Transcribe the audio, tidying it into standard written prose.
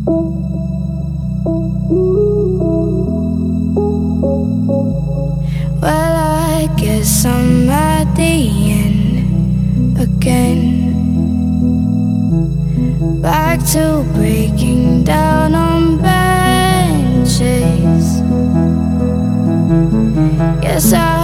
Well, I guess I'm at the end again. Back to breaking down on benches. Yes, I